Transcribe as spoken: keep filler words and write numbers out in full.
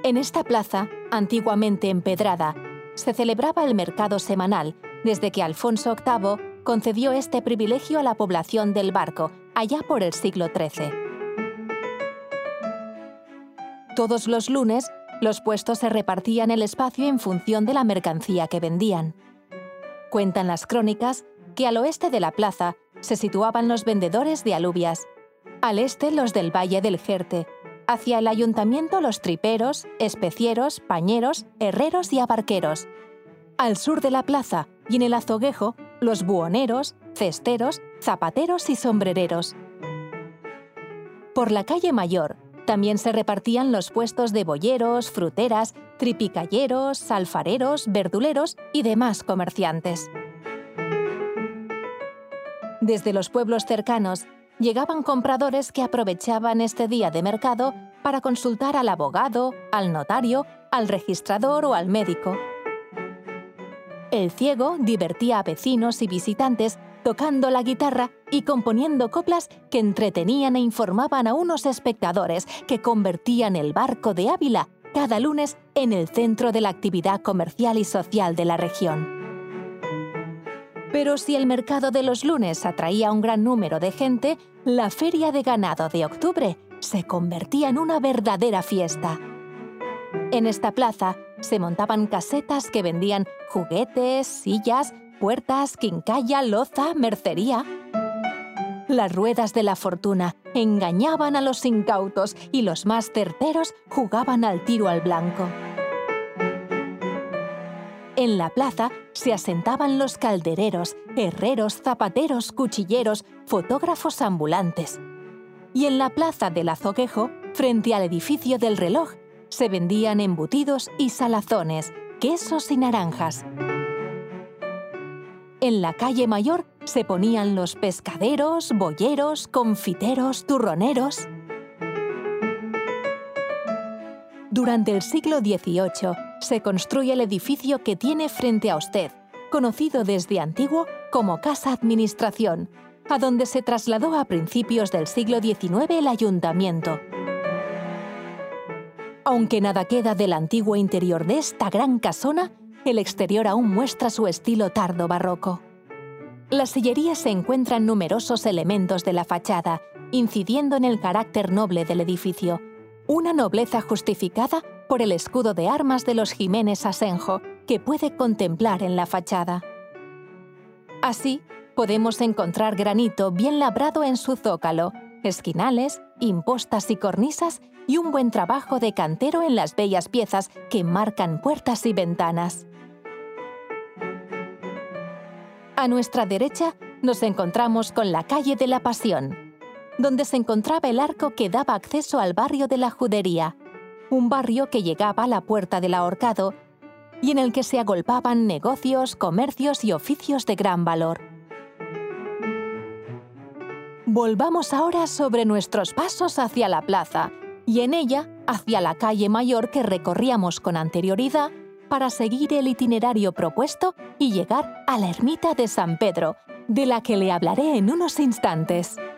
En esta plaza, antiguamente empedrada, se celebraba el mercado semanal, desde que Alfonso octavo concedió este privilegio a la población del Barco, allá por el siglo trece. Todos los lunes, los puestos se repartían el espacio en función de la mercancía que vendían. Cuentan las crónicas que al oeste de la plaza se situaban los vendedores de alubias, al este los del Valle del Jerte, hacia el ayuntamiento los triperos, especieros, pañeros, herreros y abarqueros. Al sur de la plaza y en el azoguejo, los buhoneros, cesteros, zapateros y sombrereros. Por la calle Mayor también se repartían los puestos de boyeros, fruteras, tripicalleros, alfareros, verduleros y demás comerciantes. Desde los pueblos cercanos llegaban compradores que aprovechaban este día de mercado para consultar al abogado, al notario, al registrador o al médico. El ciego divertía a vecinos y visitantes tocando la guitarra y componiendo coplas que entretenían e informaban a unos espectadores que convertían el Barco de Ávila cada lunes en el centro de la actividad comercial y social de la región. Pero si el mercado de los lunes atraía a un gran número de gente, la feria de ganado de octubre se convertía en una verdadera fiesta. En esta plaza se montaban casetas que vendían juguetes, sillas, puertas, quincalla, loza, mercería. Las ruedas de la fortuna engañaban a los incautos y los más certeros jugaban al tiro al blanco. En la plaza se asentaban los caldereros, herreros, zapateros, cuchilleros, fotógrafos ambulantes. Y en la plaza del Azoguejo, frente al edificio del reloj, se vendían embutidos y salazones, quesos y naranjas. En la calle Mayor se ponían los pescaderos, boyeros, confiteros, turroneros. Durante el siglo dieciocho se construye el edificio que tiene frente a usted, conocido desde antiguo como Casa Administración, a donde se trasladó a principios del siglo diecinueve el ayuntamiento. Aunque nada queda del antiguo interior de esta gran casona, el exterior aún muestra su estilo tardo barroco. La sillería se encuentran numerosos elementos de la fachada, incidiendo en el carácter noble del edificio, una nobleza justificada por el escudo de armas de los Jiménez Asenjo, que puede contemplar en la fachada. Así, podemos encontrar granito bien labrado en su zócalo, esquinales, impostas y cornisas y un buen trabajo de cantero en las bellas piezas que marcan puertas y ventanas. A nuestra derecha nos encontramos con la calle de la Pasión, donde se encontraba el arco que daba acceso al barrio de la Judería, un barrio que llegaba a la Puerta del Ahorcado y en el que se agolpaban negocios, comercios y oficios de gran valor. Volvamos ahora sobre nuestros pasos hacia la plaza y en ella hacia la calle Mayor que recorríamos con anterioridad para seguir el itinerario propuesto y llegar a la ermita de San Pedro, de la que le hablaré en unos instantes.